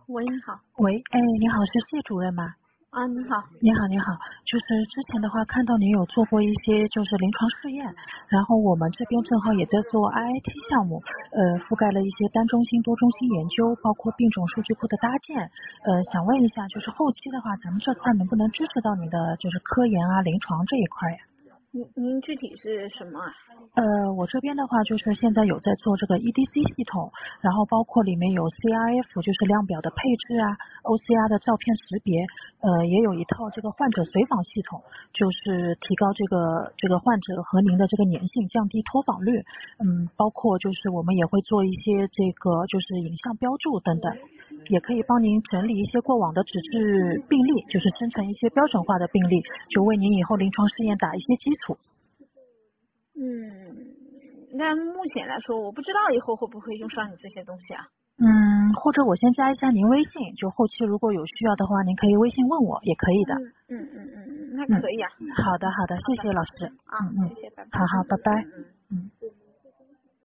喂，你好。 喂，哎，你好，是谢主任吗？ 啊，你好。 你好，你好，就是之前的话看到你有做过一些就是临床试验，然后我们这边正好也在做 IIT 项目，覆盖了一些单中心、多中心研究，包括病种数据库的搭建，想问一下，就是后期的话，咱们这块能不能支持到你的就是科研啊、临床这一块呀？ 您具体是什么啊？ 我这边的话就是现在有在做这个 EDC 系统，然后包括里面有 CRF 就是量表的配置啊 ，OCR 的照片识别，也有一套这个患者随访系统，就是提高这个患者和您的这个粘性，降低脱访率。包括就是我们也会做一些这个就是影像标注等等，也可以帮您整理一些过往的纸质病例，就是生成一些标准化的病例，就为您以后临床试验打一些基础。 那目前来说，我不知道以后会不会用上你这些东西啊？ 或者我先加一下您微信，就后期如果有需要的话，您可以微信问我也可以的。 那可以啊。 好的，谢谢老师。 谢谢，拜拜。 好，拜拜。